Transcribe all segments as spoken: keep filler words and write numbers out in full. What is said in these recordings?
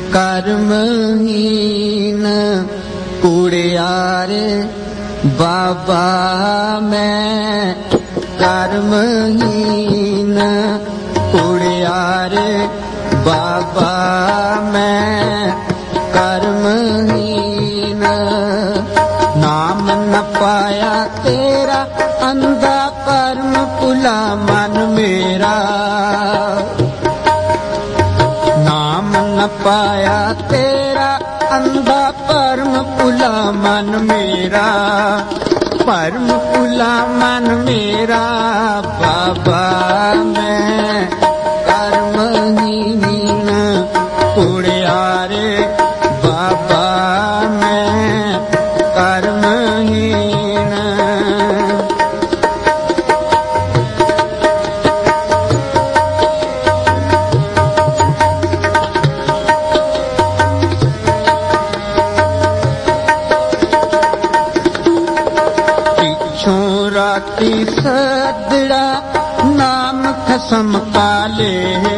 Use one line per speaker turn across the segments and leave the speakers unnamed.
कर्महीन कुड़ियार बाबा मैं कर्महीन कुड़ियार बाबा मैं कर्महीन। नाम न पाया तेरा अंधा कर्म पुला मन मेरा। नाम न पाया तेरा अंधा परम पुला मन मेरा। परम पुला मन मेरा बाबा मैं कर्महीन कुड़ियार बाबा मैं कर्महीन। राती सदड़ा नाम खसम काले।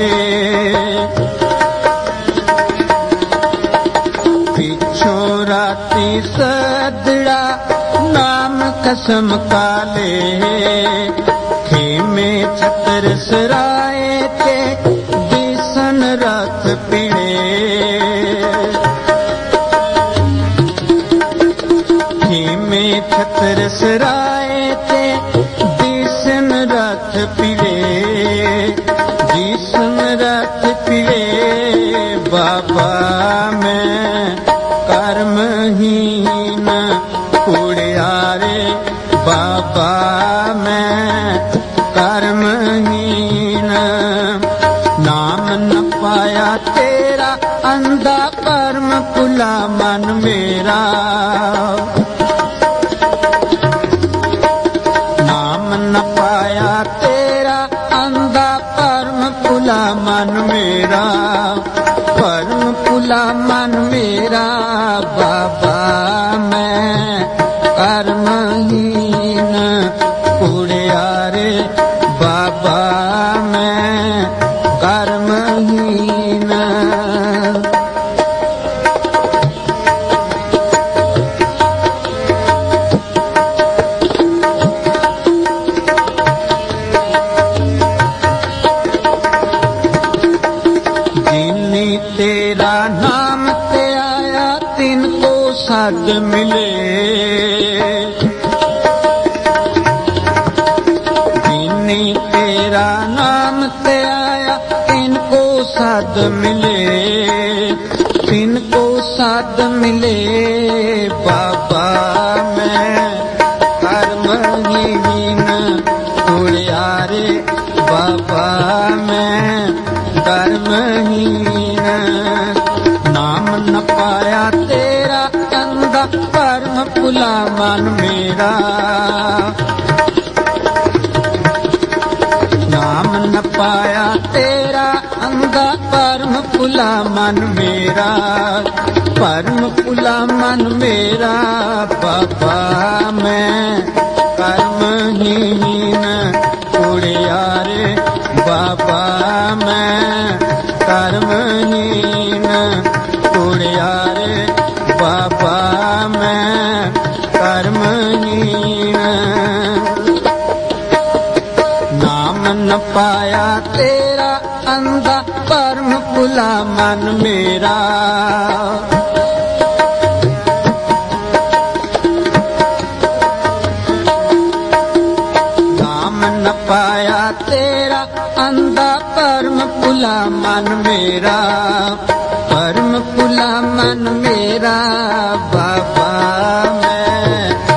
पिछो राती सदड़ा नाम खसम काले। खेमे छतर सराए थे दिसन रथ पीड़े। खेमे छतर सराए थे दिसन रथ पीड़े। दिसन रथ पीड़े बाबा मैं कर्महीन कुड़ियारे बाबा मैं कर्महीन। नाम न पाया तेरा अंधा कर्म पुला मन मेरा। न पाया तेरा अंधा परम पुला मन मेरा। परम पुला मन मेरा बाबा मैं कर्महीन कुड़ियारे बाबा मैं कर्महीन। तेरा नाम ते आया तिनको सद मिले। जिन्नी तेरा नाम ते आया तिनको सद मिले। तिनको सद मिले बाबा मैं कर्महीन कुड़ियारे बाबा मैं कर्महीन। नाम न पाया तेरा अंधा परम पुला मन मेरा। नाम न पाया तेरा अंधा परम पुला मन मेरा। परम पुला मन मेरा बाबा मैं कर्महीन कुड़ियारे बाबा मैं कर्महीन कुड़ियारे बाबा मैं कर्महीन। नाम न पाया तेरा अंधा परम पुला मन मेरा। नाम न पाया तेरा अंधा परम पुला मन मेरा। परम पुला मन मेरा बाबा मैं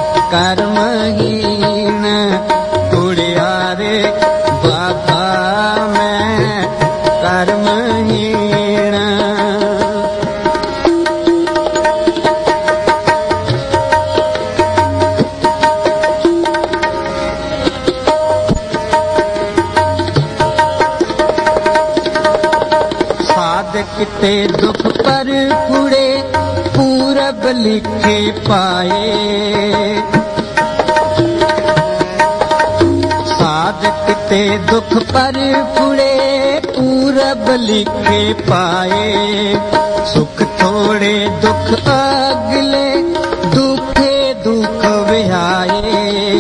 कर्महीन कुड़ियारे बाबा मैं कर्महीन। किते दुख पर पुड़े पूरब लिखे पाए। साध किते दुख पर पुड़े पूरब लिखे पाए। सुख थोड़े दुख अगले दुखे दुख विहाए।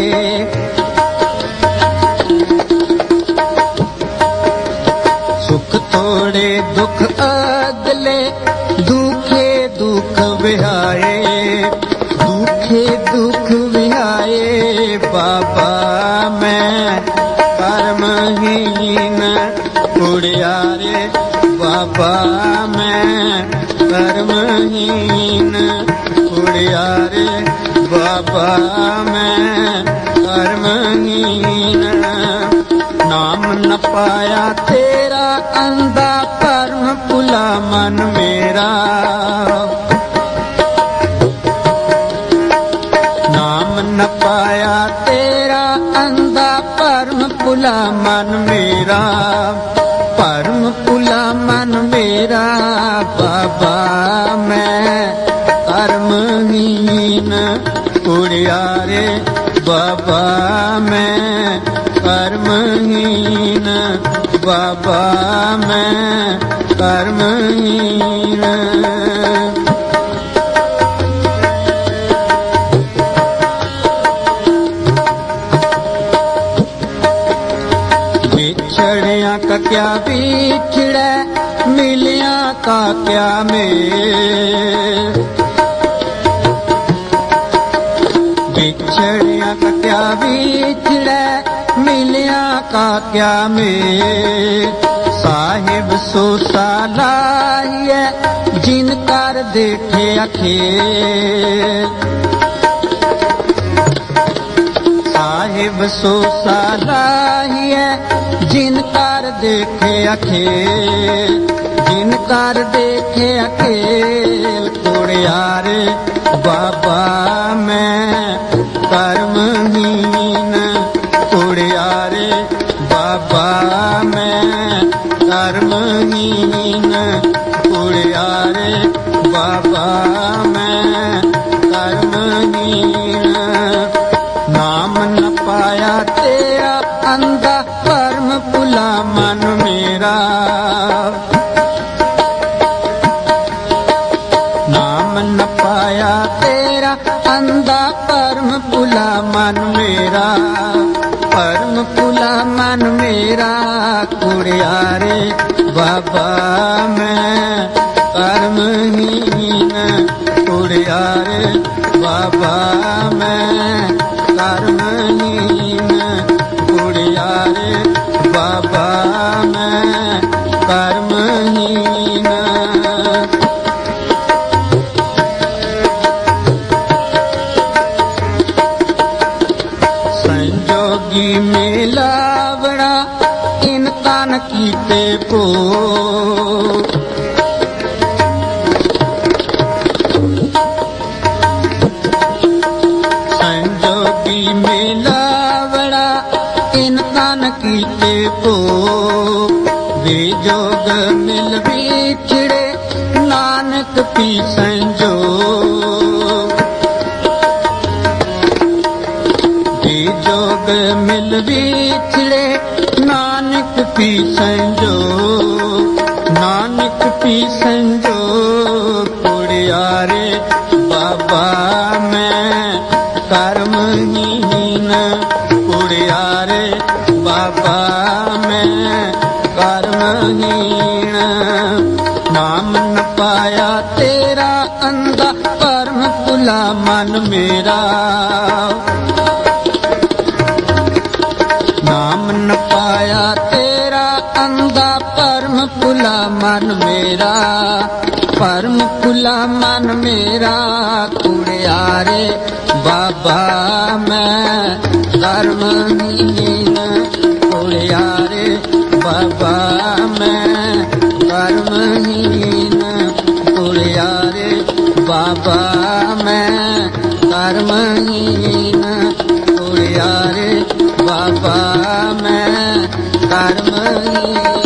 सुख थोड़े दुख अगले दुखे दुख विहाए। दुखे दुख विहाए बाबा मैं कर्महीन उड़ियारे। बाबा मैं कर्महीन उड़ियारे। बाबा मैं कर्महीन। नाम न पाया तेरा अंधा परम पुला मन मेरा। नाम न पाया तेरा अंधा परम पुला मन मेरा। परम पुला मन मेरा बाबा मैं कर्महीन उड़ियारे। बाबा मैं कर्महीन। बाबा मैं कर्महीन। बिछड़िया का क्या बिछड़े मिलिया का क्या मेल। बिछड़िया का क्या बिछड़े मिलिया का क्या मेल। साहिब सो सालाहिए जिन कर देखे अखेल। साहिब सो सालाहिए जिन कर देखे अखेल। जिन कर देखे अखेल कुड़ियारे। बाबा मैं कर्महीन उड़ियारे। बाबा मैं कर्महीन उड़ियारे। बाबा मैं कर्महीन। नाम न पाया तेरा अंधा परम पुला मन मेरा। नाम न पाया तेरा अंधा परम पुला मन मेरा। परम पुला मन मेरा कुड़ियारे। बाबा मैं कर्महीन उड़ियारे। बाबा मैं कर्महीन उड़ियारे। बाबा मैं कर्महीन। संजोगी मिलावड़ा इन कान कीते पो। संजोगी मिलावड़ा इन कान कीते पो। बेजोग मिल बिछड़े नानक पी संजोग। बेजोग मिल बिछड़े नानक पी संजोग। नानक पी संजोग कुड़ियारे। बाबा मैं कर्महीन उड़ियारे। बाबा मैं कर्महीन। नाम न पाया तेरा अंधा परम पुला मन मेरा। नाम न पाया तेरा अंधा परम पुला मन मेरा। परम पुला मन मेरा कुड़ियारे। बाबा मैं कर्महीन उड़ियारे। बाबा मैं कर्महीन उड़ियारे। बाबा मैं कर्महीन उड़ियारे। बाबा मैं कर्महीन।